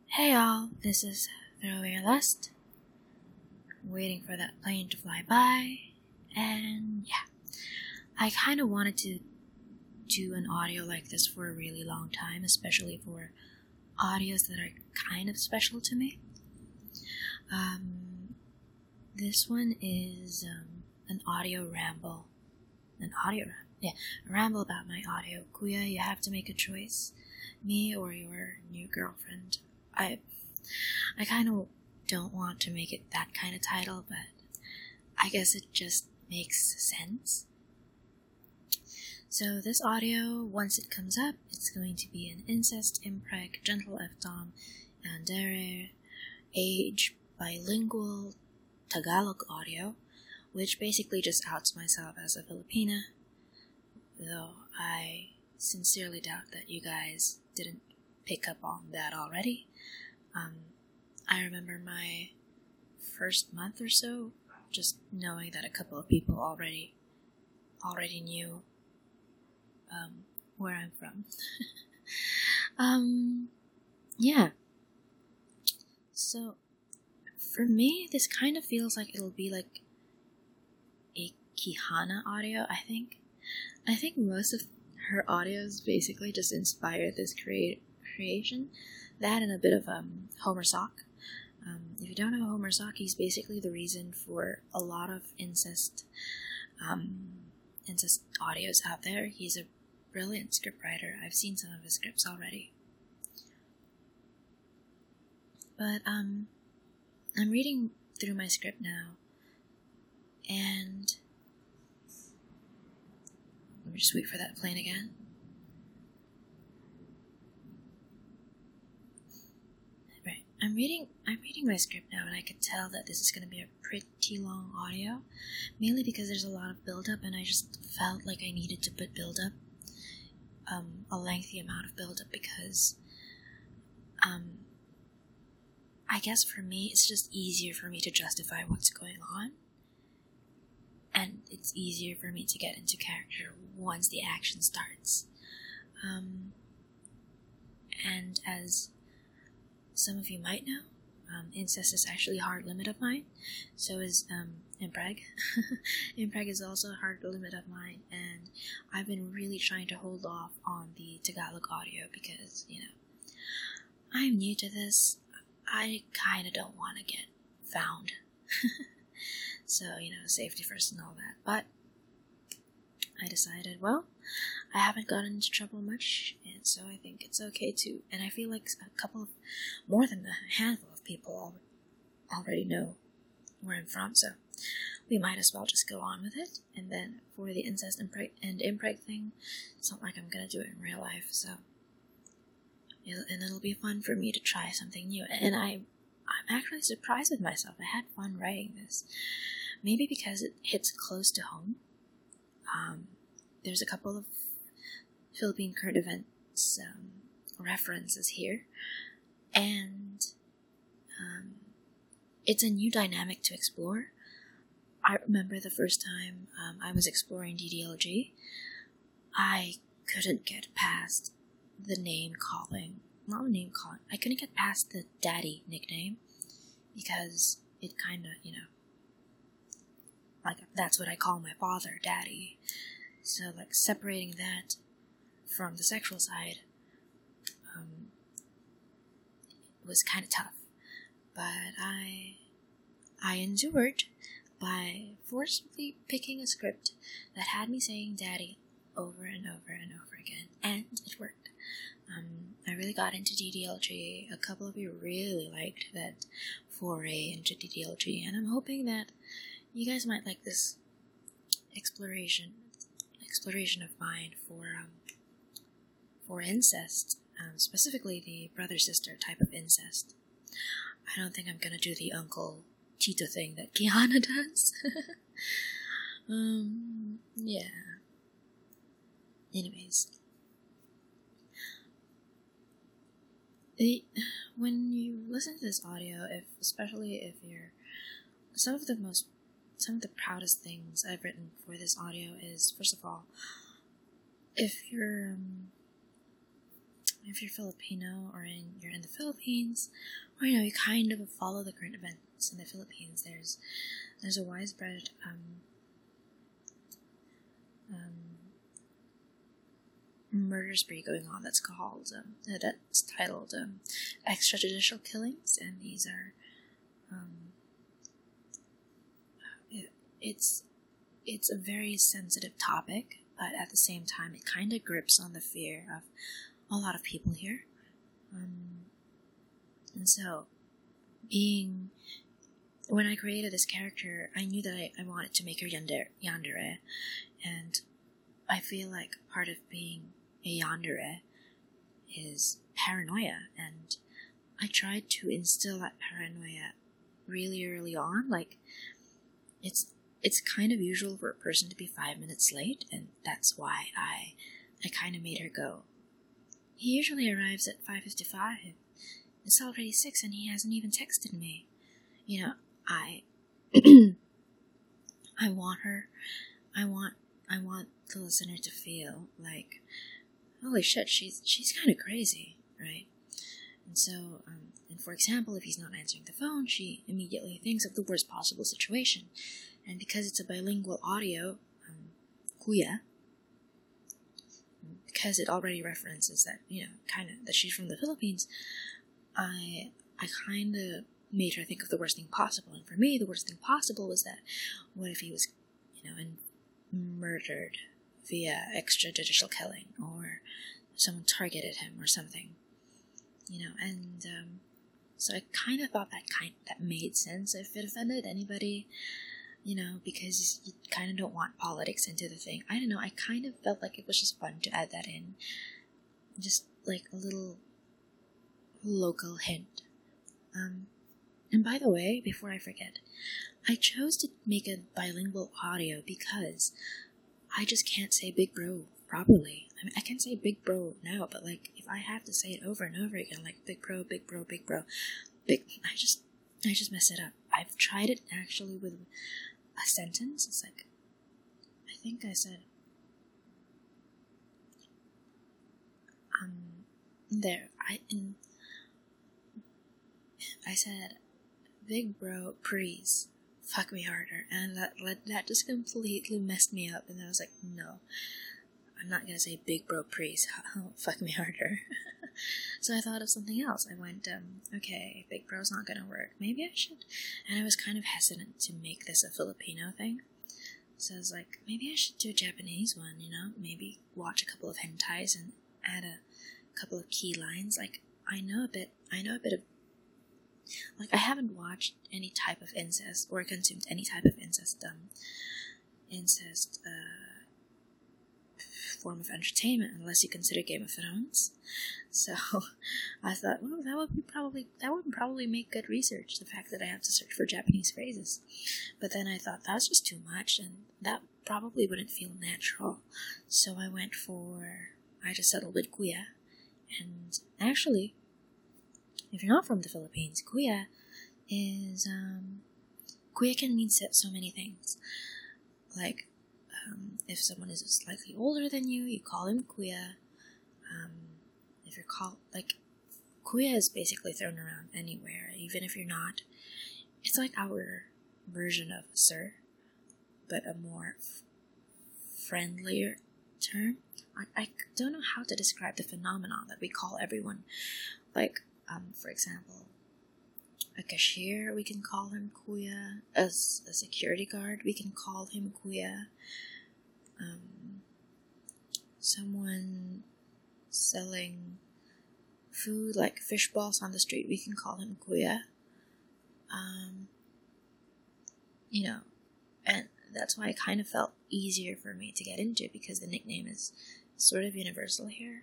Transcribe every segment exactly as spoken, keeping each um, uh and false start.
Hey all, this is Throwaway Lust. Waiting for that plane to fly by, and yeah, I kind of wanted to do an audio like this for a really long time, especially for audios that are kind of special to me. Um, this one is um, an audio ramble, an audio ramble, yeah, a ramble about my audio. Kuya, you have to make a choice, me or your new girlfriend. I, I kind of don't want to make it that kind of title, but I guess it just makes sense. So this audio, once it comes up, it's going to be an incest, impreg, gentle F-dom, yandere, age, bilingual, Tagalog audio, which basically just outs myself as a Filipina, though I sincerely doubt that you guys didn't pick up on that already. Um, I remember my first month or so just knowing that a couple of people already already knew um, where I'm from. um, yeah. So, for me, this kind of feels like it'll be like a Kihana audio, I think. I think most of her audios basically just inspired this create creation. That and a bit of um, Homer Sock. Um, if you don't know Homer Sock, he's basically the reason for a lot of incest um, incest audios out there. He's a brilliant scriptwriter. I've seen some of his scripts already. But um, I'm reading through my script now, and let me just wait for that plane again. Right, I'm reading. I'm reading my script now, and I could tell that this is going to be a pretty long audio, mainly because there's a lot of build-up, and I just felt like I needed to put build-up, um, a lengthy amount of build-up, because, um, I guess for me, it's just easier for me to justify what's going on. And it's easier for me to get into character once the action starts. Um, and as some of you might know, um, incest is actually a hard limit of mine. So is um, impreg. Impreg is also a hard limit of mine. And I've been really trying to hold off on the Tagalog audio because, you know, I'm new to this. I kind of don't want to get found. So, you know, safety first and all that. But I decided, well, I haven't gotten into trouble much, and so I think it's okay too. And I feel like a couple of, more than a handful of people already know where I'm from, so we might as well just go on with it. And then for the incest and impreg thing, it's not like I'm going to do it in real life, so it'll, and it'll be fun for me to try something new. And I, I'm actually surprised with myself. I had fun writing this. Maybe because it hits close to home. Um, there's a couple of Philippine current events um, references here. And um, it's a new dynamic to explore. I remember the first time um, I was exploring D D L G, I couldn't get past the name calling. Not the name calling. I couldn't get past the daddy nickname because it kind of, you know, like, that's what I call my father, daddy. So, like, separating that from the sexual side um, was kind of tough. But I, I endured by forcibly picking a script that had me saying daddy over and over and over again. And it worked. Um, I really got into D D L G. A couple of you really liked that foray into D D L G. And I'm hoping that you guys might like this exploration exploration of mine for um, for incest, um, specifically the brother-sister type of incest. I don't think I'm gonna do the Uncle Tito thing that Kiana does. um, yeah. Anyways, it, when you listen to this audio, if especially if you're some of the most Some of the proudest things I've written for this audio is, first of all, if you're um, if you're Filipino or in, you're in the Philippines, or you know, you kind of follow the current events in the Philippines. There's there's a widespread um, um, murder spree going on that's called um, that's titled um, extrajudicial killings, and these are um, it, it's it's a very sensitive topic, but at the same time, it kind of grips on the fear of a lot of people here. Um, and so, being when I created this character, I knew that I, I wanted to make her yandere, yandere, and I feel like part of being a yandere is paranoia, and I tried to instill that paranoia really early on. Like, it's it's kind of usual for a person to be five minutes late, and that's why I I kind of made her go. He usually arrives at five fifty-five. It's already six, and he hasn't even texted me. You know, I I want her. I want I want the listener to feel like, holy shit, she's she's kind of crazy, right? And so, um, and for example, if he's not answering the phone, she immediately thinks of the worst possible situation. And because it's a bilingual audio, um, kuya, because it already references that, you know, kind of that she's from the Philippines, I I kind of made her think of the worst thing possible. And for me, the worst thing possible was that, what if he was, you know, and murdered via extrajudicial killing, or someone targeted him or something, you know, and um, so I kind of thought that kind that made sense if it offended anybody, you know, because you kind of don't want politics into the thing. I don't know, I kind of felt like it was just fun to add that in, just like a little local hint. Um, and by the way, before I forget, I chose to make a bilingual audio because I just can't say big bro properly. I mean, I can say big bro now, but like, if I have to say it over and over again, like big bro, big bro, big bro, big, I just, I just mess it up. I've tried it actually with a sentence. It's like, I think I said, um, there, I, in, I said, big bro, please, fuck me harder, and that, that just completely messed me up, and I was like, no, I'm not gonna say big bro, please, fuck me harder. So I thought of something else. I went, um, okay, big bro's not gonna work, maybe I should, and I was kind of hesitant to make this a Filipino thing, so I was like, maybe I should do a Japanese one, you know, maybe watch a couple of hentais and add a couple of key lines. Like, I know a bit, I know a bit of Like, I haven't watched any type of incest or consumed any type of incest, um, incest, uh, form of entertainment, unless you consider Game of Thrones. So, I thought, well, that would be probably, that would probably make good research, the fact that I have to search for Japanese phrases. But then I thought, that's just too much, and that probably wouldn't feel natural. So I went for, I just settled with kuya, and actually, if you're not from the Philippines, kuya is, um, kuya can mean so many things. Like, um, if someone is slightly older than you, you call him kuya. Um, if you're called, like, kuya is basically thrown around anywhere, even if you're not. It's like our version of sir, but a more f- friendlier term. I, I don't know how to describe the phenomenon that we call everyone, like, Um, for example, a cashier, we can call him kuya. As a security guard, we can call him kuya. Um, someone selling food, like fish balls on the street, we can call him kuya. Um, you know, and that's why it kind of felt easier for me to get into, because the nickname is sort of universal here.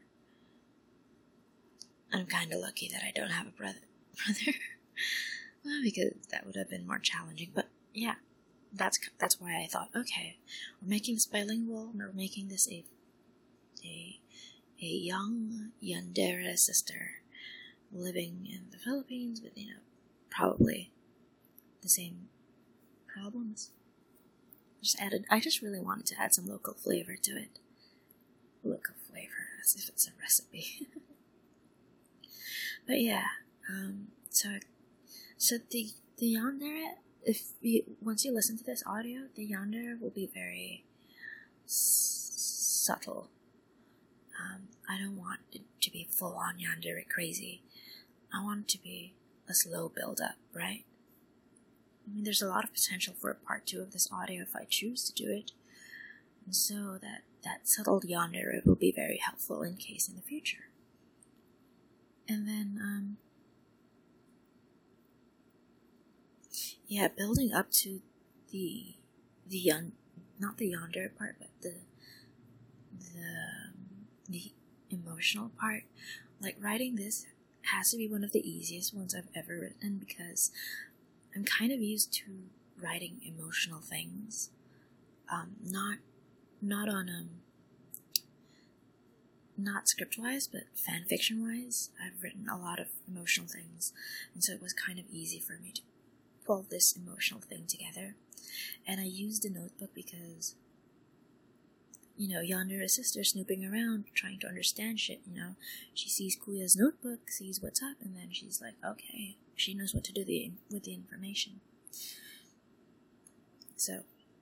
I'm kind of lucky that I don't have a brother. Brother, well, because that would have been more challenging. But yeah, that's that's why I thought, okay, we're making this bilingual. We're making this a a a young yandere sister living in the Philippines with, you know, probably the same problems. Just added. I just really wanted to add some local flavor to it. Local flavor, as if it's a recipe. But yeah, Um, so, so the the yandere, if you once you listen to this audio, the yandere will be very s- subtle. Um, I don't want it to be full on yandere crazy. I want it to be a slow build up, right? I mean, there's a lot of potential for a part two of this audio if I choose to do it, and so that that subtle yandere will be very helpful in case in the future. And then, um, yeah, building up to the the yon, not the yandere part, but the the the emotional part. Like, writing this has to be one of the easiest ones I've ever written because I'm kind of used to writing emotional things, um, not not on um not script wise, but fan fiction wise. I've written a lot of emotional things, and so it was kind of easy for me to pull this emotional thing together. And I used a notebook because, you know, Yandere's sister snooping around trying to understand shit. You know, she sees Kuya's notebook, sees what's up, and then she's like, okay, she knows what to do the, with the information. So,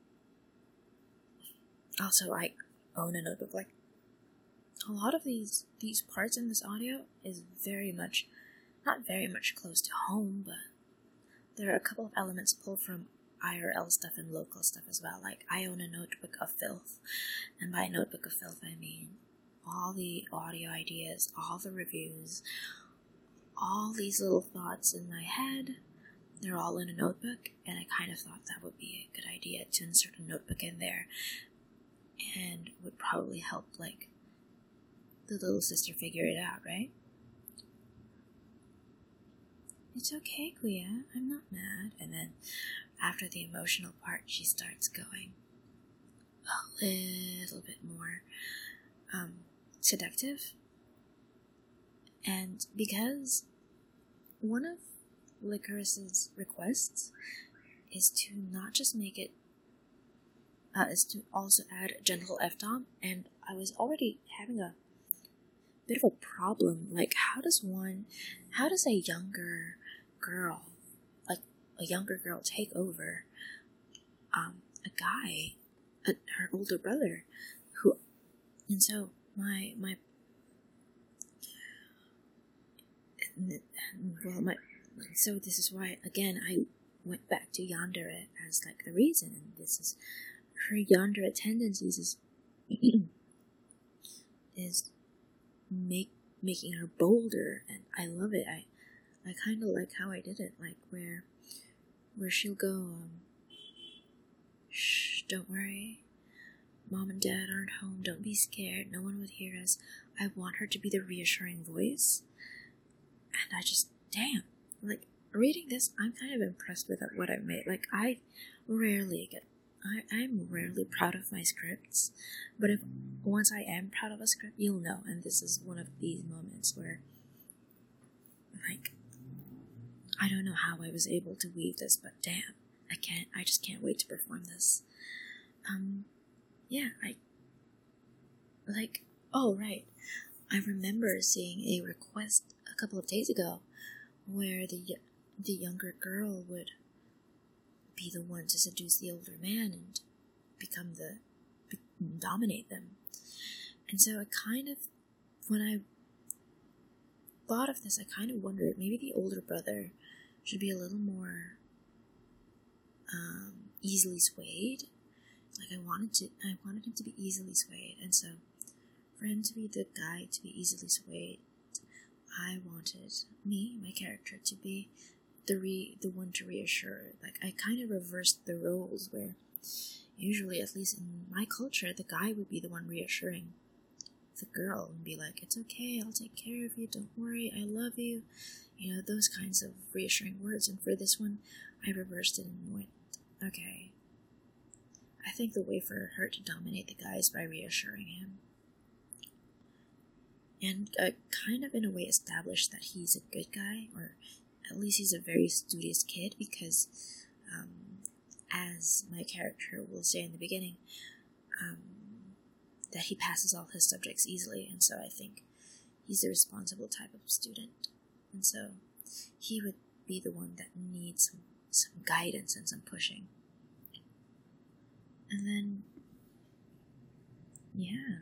also, I own a notebook. Like, a lot of these these parts in this audio is very much, not very much close to home, but there are a couple of elements pulled from I R L stuff and local stuff as well. Like, I own a notebook of filth, and by notebook of filth I mean all the audio ideas, all the reviews, all these little thoughts in my head. They're all in a notebook, and I kind of thought that would be a good idea to insert a notebook in there, and would probably help, like, the little sister figure it out, right? It's okay, Kuya, I'm not mad. And then, after the emotional part, she starts going a little bit more um, seductive. And because one of Licorice's requests is to not just make it, uh, is to also add a gentle F-dom, and I was already having a bit of a problem. Like, how does one, how does a younger girl, like a younger girl, take over um, a guy, a, her older brother, who, and so my my, well my, so this is why again I went back to yandere as like the reason, and this is her yandere tendencies is is make making her bolder, and I love it. I I kind of like how I did it, like where where she'll go, um, shh, don't worry, Mom and Dad aren't home, don't be scared, no one would hear us. I want her to be the reassuring voice, and I just, damn, like, reading this, I'm kind of impressed with what I've made. Like, I rarely get, I, I'm rarely proud of my scripts, but if once I am proud of a script, you'll know, and this is one of these moments where, like, I don't know how I was able to weave this, but damn, I can't, I just can't wait to perform this. Um, yeah, I, like, oh, right, I remember seeing a request a couple of days ago where the, the younger girl would be the one to seduce the older man and become the, be, dominate them. And so I kind of, when I thought of this, I kind of wondered, maybe the older brother should be a little more um, easily swayed. Like, I wanted to, I wanted him to be easily swayed, and so for him to be the guy to be easily swayed, I wanted me, my character, to be the re, the one to reassure. Like, I kind of reversed the roles where usually, at least in my culture, the guy would be the one reassuring the girl and be like, it's okay, I'll take care of you, don't worry, I love you, you know, those kinds of reassuring words. And for this one, I reversed it and went, okay, I think the way for her to dominate the guy is by reassuring him, and uh, kind of in a way establish that he's a good guy, or at least he's a very studious kid, because um, as my character will say in the beginning, um, that he passes all his subjects easily, and so I think he's a responsible type of student. And so he would be the one that needs some, some guidance and some pushing. And then, yeah.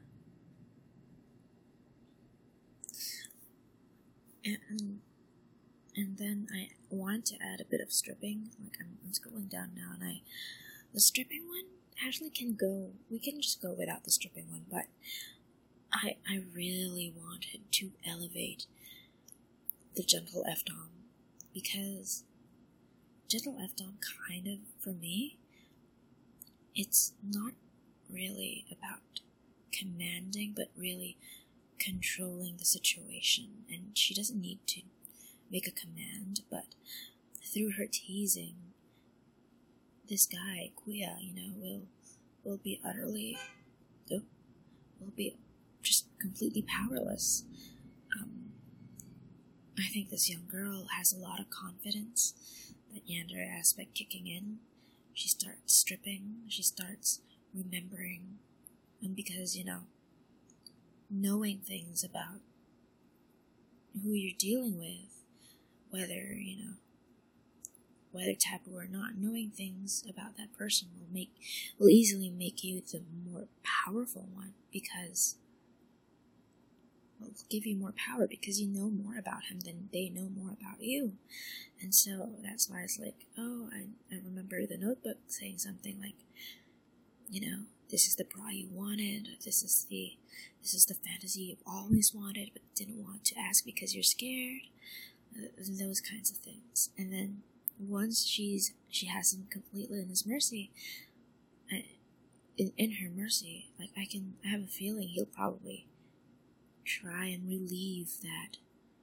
And, and then I wanted to add a bit of stripping. Like, I'm, I'm scrolling down now, and I, the stripping one actually can go, we can just go without the stripping one, but I, I really wanted to elevate the gentle F-Dom, because gentle F-Dom kind of, for me, it's not really about commanding, but really controlling the situation. And she doesn't need to make a command, but through her teasing, this guy, Kuya, you know, will will be utterly, oh, will be just completely powerless. Um, I think this young girl has a lot of confidence, that yandere aspect kicking in. She starts stripping, she starts remembering, and because, you know, knowing things about who you're dealing with, whether, you know, whether taboo or not, knowing things about that person will make, will easily make you the more powerful one, because will give you more power because you know more about him than they know more about you. And so that's why it's like, oh, I, I remember the Notebook saying something like, you know, this is the bra you wanted, this is the this is the fantasy you've always wanted but didn't want to ask because you're scared, uh, those kinds of things. And then once she's she has him completely in his mercy, I, in, in her mercy, like I can I have a feeling he'll probably try and relieve that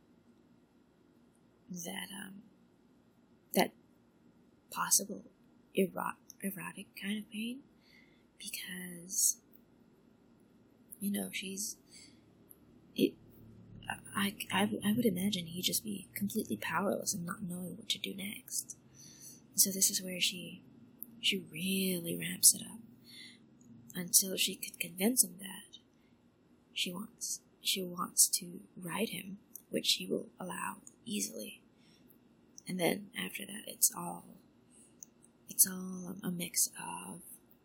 that um that possible erot, erotic kind of pain, because you know she's it I, I, I would imagine he'd just be completely powerless and not knowing what to do next. So this is where she she really ramps it up until she could convince him that she wants she wants to ride him, which he will allow easily. And then after that, it's all it's all a mix of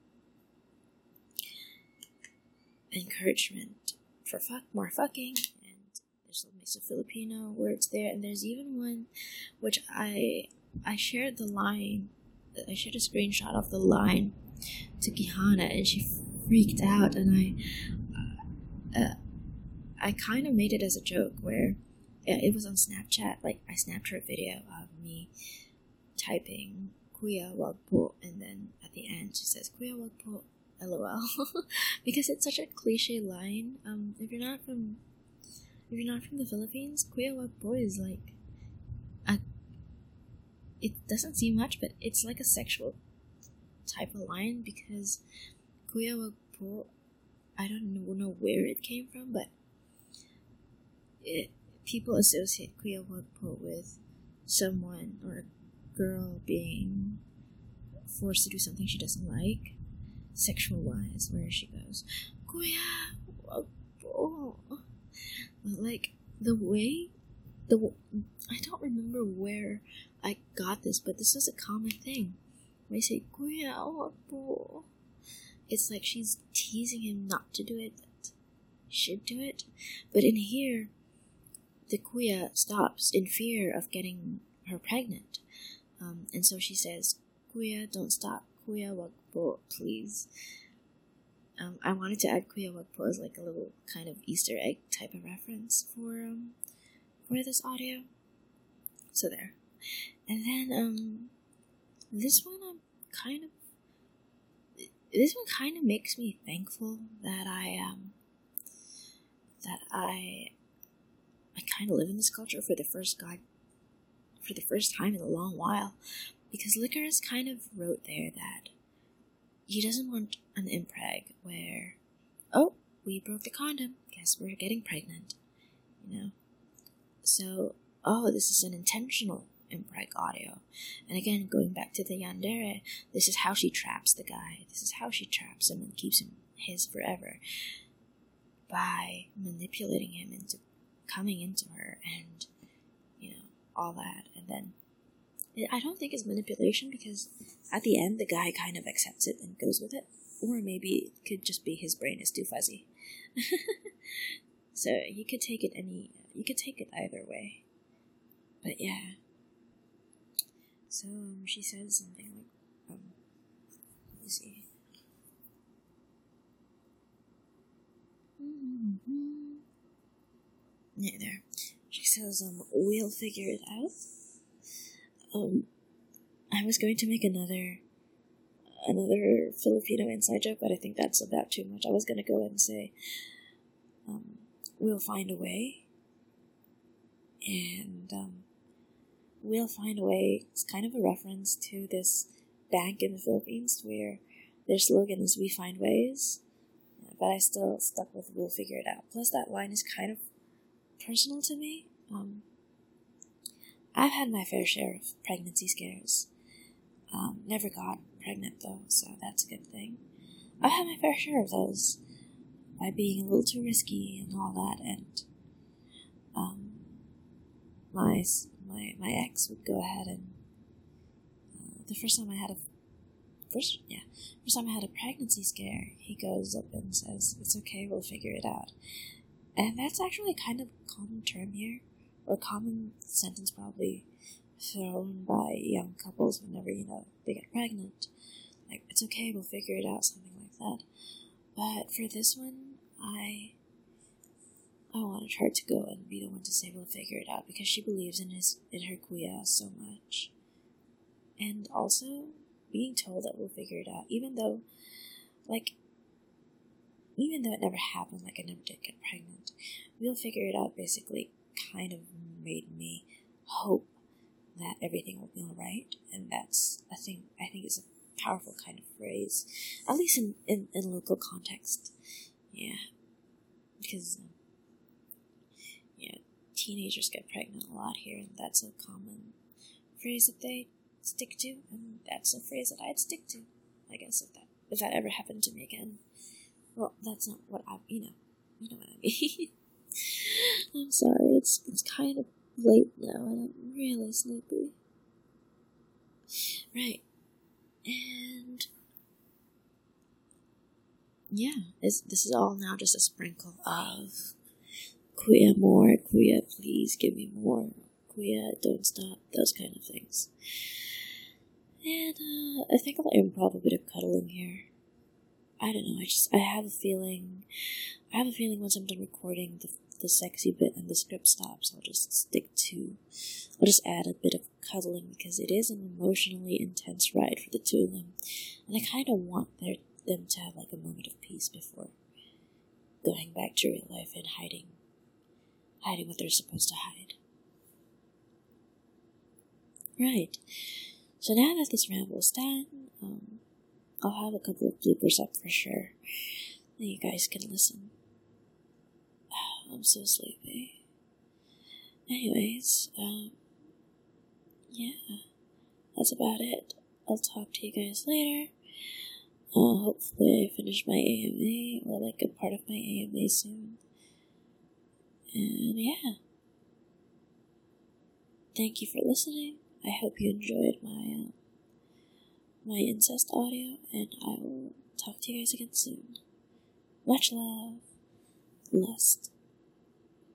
encouragement for fuck more fucking, and there's a mix of Filipino words there, and there's even one which I I shared the line I shared a screenshot of the line to Kihana, and she freaked out, and I uh, I kind of made it as a joke where uh, it was on Snapchat. Like, I snapped her a video of me typing Kuya wag po, and then at the end she says Kuya wag po, lol. Because it's such a cliche line. Um, if you're not from if you're not from the Philippines, Kuya wag po is like a. It doesn't seem much, but it's like a sexual type of line, because Kuya wag po, I don't know where it came from, but it, people associate Kuya wag po with someone or a girl being forced to do something she doesn't like, sexual wise, where she goes Kuya wag po. Like the way the I don't remember where I got this, but this is a common thing. When I say Kuya wag po, it's like she's teasing him not to do it, but should do it. But in here, the Kuya stops in fear of getting her pregnant. Um, and so she says, Kuya, don't stop. Kuya wag po, please. Um, I wanted to add Kuya wag po as like a little kind of Easter egg type of reference for um for this audio. So there. And then um this one I'm kind of this one kind of makes me thankful that I um that I I kind of live in this culture for the first God for the first time in a long while, because Licorice kind of wrote there that he doesn't want an impreg where, oh, we broke the condom, guess we're getting pregnant, you know. So, oh, this is an intentional impreg audio. And again, going back to the yandere, this is how she traps the guy. This is how she traps him and keeps him his forever, by manipulating him into coming into her and, you know, all that, and then I don't think it's manipulation because at the end the guy kind of accepts it and goes with it, or maybe it could just be his brain is too fuzzy. So you could take it any, you could take it either way. But yeah. So um, she says something like, um, let me see. Mm-hmm. Yeah, there. She says, um, we'll figure it out. Um, I was going to make another, another Filipino inside joke, but I think that's about too much. I was going to go and say, um, we'll find a way. And, um, we'll find a way. It's kind of a reference to this bank in the Philippines where their slogan is "We find ways," but I still stuck with "We'll figure it out." Plus, that line is kind of personal to me. Um, I've had my fair share of pregnancy scares. Um, never got pregnant though, so that's a good thing. I've had my fair share of those by being a little too risky and all that, and um, my my my ex would go ahead and uh, the first time I had a first yeah first time I had a pregnancy scare, he goes up and says, "It's okay, we'll figure it out," and that's actually kind of a common term here, or common sentence probably thrown by young couples whenever, you know, they get pregnant. Like, "It's okay, we'll figure it out," something like that. But for this one, I I wanted her to go and be the one to say we'll figure it out because she believes in his in her kuya so much. And also being told that we'll figure it out, even though like even though it never happened, like I never did get pregnant, we'll figure it out basically kind of made me hope that everything will be alright, and that's a thing I think is a powerful kind of phrase, at least in, in, in local context. Yeah. Because um, yeah, teenagers get pregnant a lot here, and that's a common phrase that they stick to, and that's a phrase that I'd stick to, I guess, if that if that ever happened to me again. Well, that's not what I, you know, you know what I mean. I'm sorry, it's it's kind of late now, and I'm really sleepy. Right, and yeah, it's, this is all now just a sprinkle of "Kuya, more, Kuya, please give me more, Kuya, don't stop," those kind of things. And uh, I think I'll improv a bit of cuddling here. I don't know, I just, I have a feeling, I have a feeling once I'm done recording the, the sexy bit and the script stops, I'll just stick to, I'll just add a bit of cuddling because it is an emotionally intense ride for the two of them. And I kind of want their, them to have like a moment of peace before going back to real life and hiding, hiding what they're supposed to hide. Right. So now that this ramble is done, um, I'll have a couple of bloopers up for sure, that you guys can listen. I'm so sleepy. Anyways, um, yeah, that's about it. I'll talk to you guys later. Uh, hopefully I finish my A M A, or like a part of my A M A soon. And yeah. Thank you for listening. I hope you enjoyed my, uh, my incest audio, and I will talk to you guys again soon. Much love. Lust.